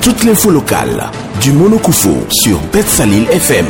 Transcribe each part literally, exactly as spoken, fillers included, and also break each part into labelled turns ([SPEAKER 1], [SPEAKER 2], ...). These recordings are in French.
[SPEAKER 1] Toutes les infos locales du Monokoufo sur Bet Salil F M.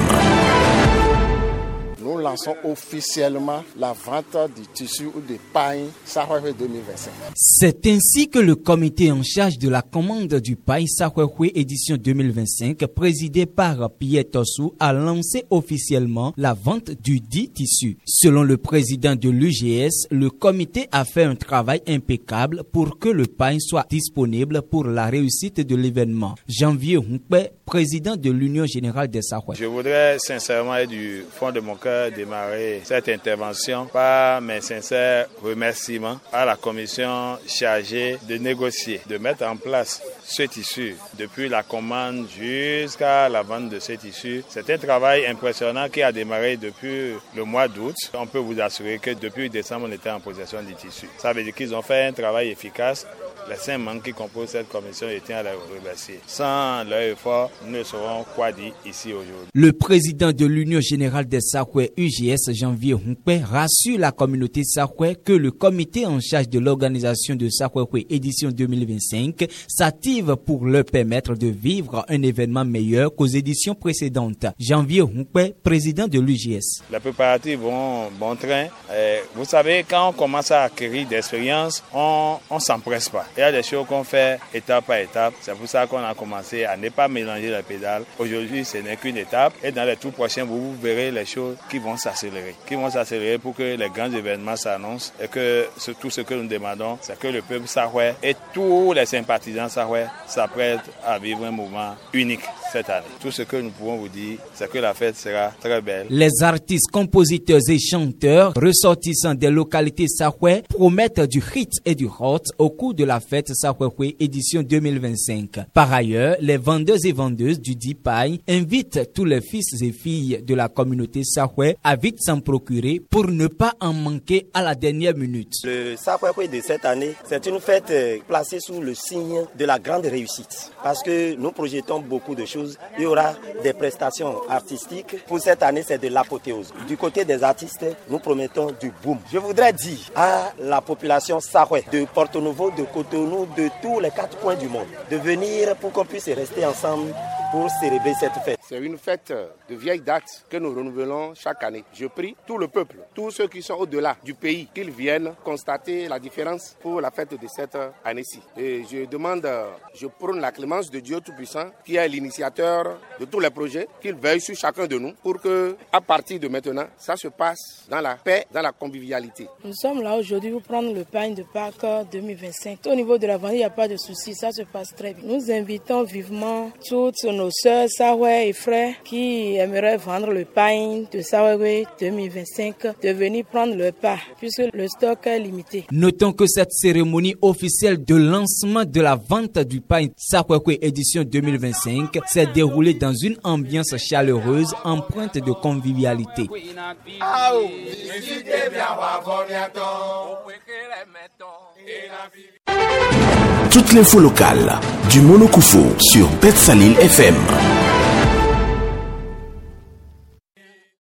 [SPEAKER 2] Nous lançons officiellement la vente du tissu ou des pailles Sahwehwe deux mille vingt-cinq.
[SPEAKER 3] C'est ainsi que le comité en charge de la commande du paille Sahwehwe édition deux mille vingt-cinq, présidé par Pierre Tossou, a lancé officiellement la vente du dit tissu. Selon le président de l'U G S, le comité a fait un travail impeccable pour que le paille soit disponible pour la réussite de l'événement. Janvier Hunkpe, président de l'Union générale des Sahwehwe.
[SPEAKER 4] Je voudrais sincèrement et du fond de mon cœur démarrer cette intervention par mes sincères remerciements à la commission chargée de négocier, de mettre en place ce tissu depuis la commande jusqu'à la vente de ce tissu. C'est un travail impressionnant qui a démarré depuis le mois d'août. On peut vous assurer que depuis décembre, on était en possession du tissu. Ça veut dire qu'ils ont fait un travail efficace. Les cinq membres qui composent cette commission, je tiens à les remercier. Sans leur effort, nous ne saurons quoi dire ici aujourd'hui.
[SPEAKER 3] Le président de l'Union générale des Sahwehwe U G S, Janvier Hunkpe, rassure la communauté Sahwehwe que le comité en charge de l'organisation de Sahwehwe édition deux mille vingt-cinq s'active pour leur permettre de vivre un événement meilleur qu'aux éditions précédentes. Janvier Hunkpe, président de l'U G S.
[SPEAKER 4] Les préparatifs vont bon train. Et vous savez, quand on commence à acquérir d'expérience, on ne s'empresse pas. Il y a des choses qu'on fait étape par étape. C'est pour ça qu'on a commencé à ne pas mélanger les pédales. Aujourd'hui, ce n'est qu'une étape. Et dans les tout prochains, vous verrez les choses qui vont s'accélérer. Qui vont s'accélérer pour que les grands événements s'annoncent. Et que tout ce que nous demandons, c'est que le peuple Sahwehwe et tous les sympathisants Sahwehwe s'apprêtent à vivre un moment unique cette année. Tout ce que nous pouvons vous dire, c'est que la fête sera très belle.
[SPEAKER 3] Les artistes, compositeurs et chanteurs ressortissant des localités Sahwehwe promettent du hit et du hot au cours de la fête Sahwehwe édition deux mille vingt-cinq. Par ailleurs, les vendeurs et vendeuses du dit paille invitent tous les fils et filles de la communauté Sahwehwe à vite s'en procurer pour ne pas en manquer à la dernière minute.
[SPEAKER 5] Le Sahwehwe de cette année, c'est une fête placée sous le signe de la grande réussite parce que nous projetons beaucoup de choses. Il y aura des prestations artistiques. Pour cette année, c'est de l'apothéose. Du côté des artistes, nous promettons du boom. Je voudrais dire à la population Sahwehwe de Porto-Novo, de Cotonou, de tous les quatre coins du monde, de venir pour qu'on puisse rester ensemble pour célébrer cette fête.
[SPEAKER 2] C'est une fête de vieille date que nous renouvelons chaque année. Je prie tout le peuple, tous ceux qui sont au-delà du pays, qu'ils viennent constater la différence pour la fête de cette année-ci. Et je demande, je prône la clémence de Dieu Tout-Puissant, qui est l'initiateur de tous les projets, qu'il veille sur chacun de nous pour que, à partir de maintenant, ça se passe dans la paix, dans la convivialité.
[SPEAKER 6] Nous sommes là aujourd'hui pour prendre le pain de Pâques deux mille vingt-cinq. Au niveau de la vente, il n'y a pas de souci, ça se passe très bien. Nous invitons vivement toutes nos sœurs, Sahwehwe et frères qui aimeraient vendre le pain de Sahwehwe deux mille vingt-cinq de venir prendre le pain puisque le stock est limité.
[SPEAKER 3] Notons que cette cérémonie officielle de lancement de la vente du pain Sahwehwe édition deux mille vingt-cinq s'est déroulée dans une ambiance chaleureuse empreinte de convivialité.
[SPEAKER 1] Toute l'info locale du Monokoufo sur Bet Salil F M.